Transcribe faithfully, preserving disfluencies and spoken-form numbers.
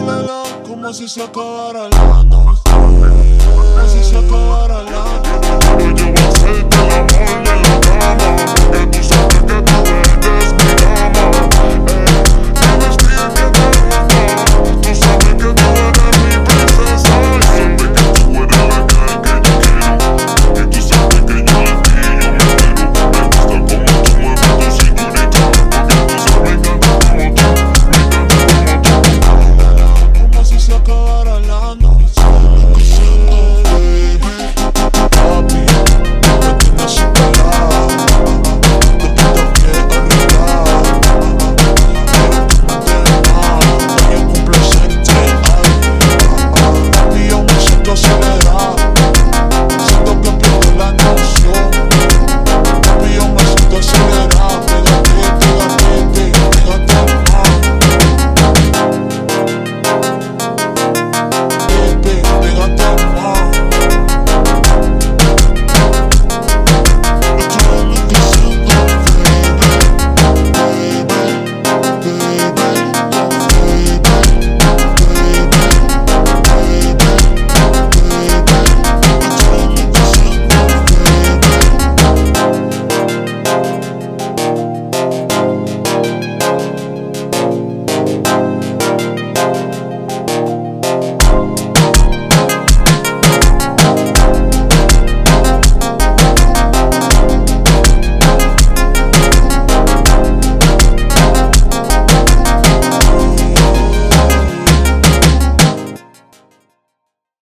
vela como si se acabara la noche, como si se acabara la noche. Yo voy a hacerte el amor.